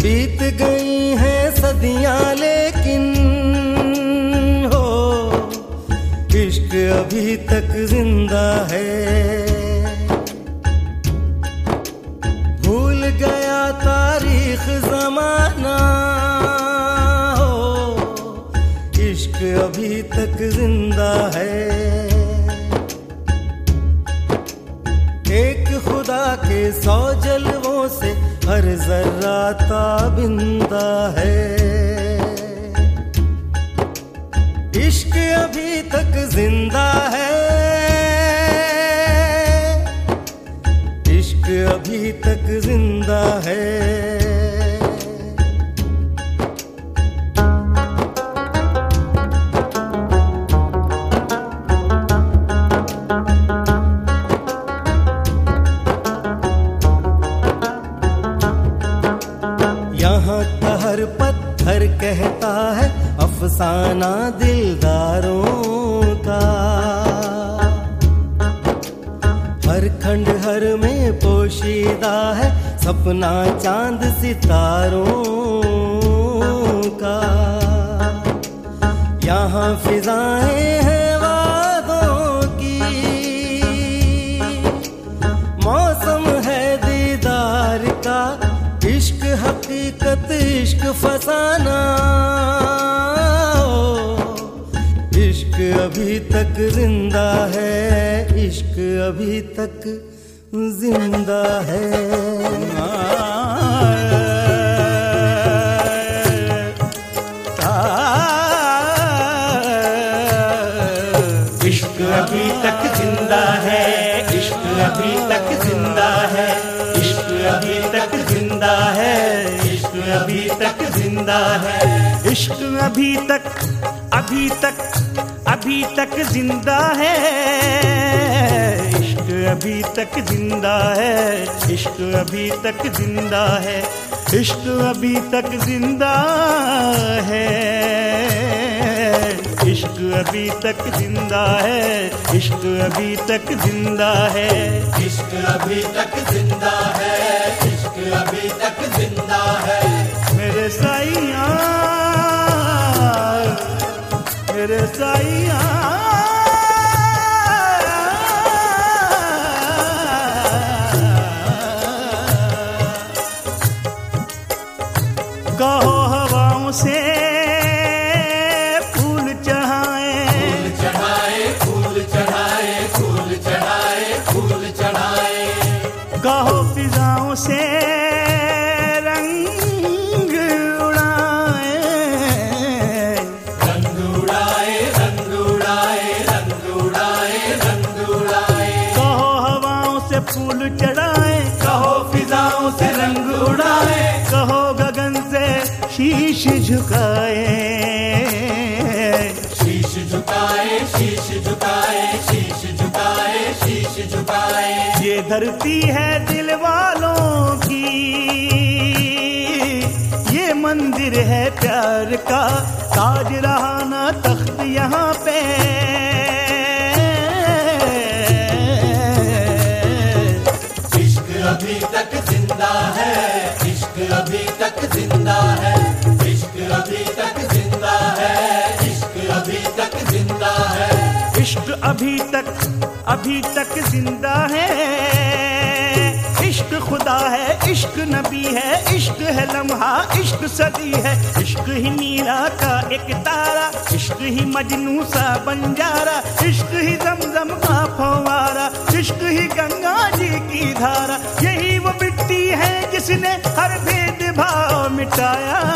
बीत गई हैं सदियां लेकिन हो इश्क अभी तक जिंदा है। भूल गया तारीख जमाना हो इश्क अभी तक जिंदा है। एक खुदा के 100 जलवों से हर जर्रा ताबिंदा है। इश्क अभी तक जिंदा है। इश्क अभी तक जिंदा है। यहाँ का हर पत्थर कहता है अफसाना दिलदारों का। हर खंडहर में पोशीदा है सपना चांद सितारों का। यहाँ फिजाएं हैं वादों की, मौसम है दीदार का। इश्क हकीकत इश्क फसाना, इश्क अभी तक जिंदा है। इश्क अभी तक जिंदा है। इश्क अभी तक जिंदा है। इश्क अभी तक जिंदा है। इश्क अभी तक जिंदा है। इश्क अभी तक जिंदा है। इश्क अभी तक अभी तक अभी तक जिंदा है। इश्क अभी तक जिंदा है। इश्क अभी तक जिंदा है। इश्क अभी तक जिंदा है। इश्क अभी तक जिंदा है। इश्क अभी तक जिंदा है। इश्क अभी तक जिंदा है। इश्क अभी तक जिंदा है। मेरे साईया मेरे साईया कहो हवाओं से फूल चढ़ाए। फूल चढ़ाए फूल चढ़ाए फूल चढ़ाए। कहो फिजाओं से रंग उड़ाए। रंग उड़ाए रंग उड़ाए रंग उड़ाए रंग उड़ाए। कहो हवाओं से फूल चढ़ाए। कहो फिजाओं से रंग उड़ाए। कहो गगन से शीश झुकाए। शीश झुकाए शीश झुकाए शीश झुकाए शीश झुकाए। ये धरती है दिल वालों की, ये मंदिर है प्यार का। ताज रहा ना तख्त यहाँ पे। इश्क अभी तक जिंदा है। इश्क अभी तक जिंदा है। इश्क अभी तक जिंदा है। इश्क अभी तक जिंदा है। इश्क अभी तक जिंदा है। इश्क खुदा है। इश्क नबी है। इश्क है लम्हा। इश्क सदी है। इश्क ही मीरा का एक तारा। इश्क ही मजनू सा बंजारा। इश्क ही जमजम का फव्वारा। इश्क ही गंगा जी की धारा। यही वो मिट्टी है जिसने हर भेदभाव मिटाया।